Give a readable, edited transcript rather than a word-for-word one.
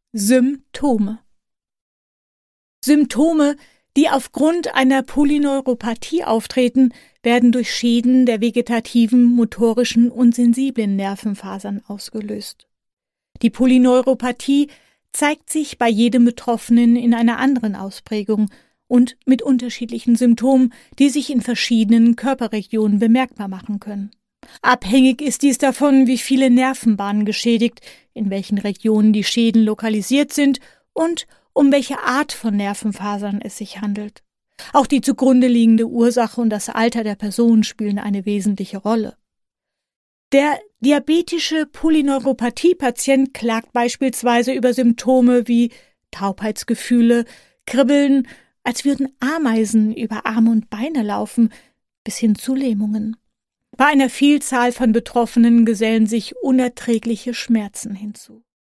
Symptome. Symptome, die aufgrund einer Polyneuropathie auftreten, werden durch Schäden der vegetativen, motorischen und sensiblen Nervenfasern ausgelöst. Die Polyneuropathie zeigt sich bei jedem Betroffenen in einer anderen Ausprägung und mit unterschiedlichen Symptomen, die sich in verschiedenen Körperregionen bemerkbar machen können. Abhängig ist dies davon, wie viele Nervenbahnen geschädigt, in welchen Regionen die Schäden lokalisiert sind und um welche Art von Nervenfasern es sich handelt. Auch die zugrunde liegende Ursache und das Alter der Person spielen eine wesentliche Rolle. Der diabetische Polyneuropathie-Patient klagt beispielsweise über Symptome wie Taubheitsgefühle, Kribbeln, als würden Ameisen über Arme und Beine laufen, bis hin zu Lähmungen. Bei einer Vielzahl von Betroffenen gesellen sich unerträgliche Schmerzen hinzu.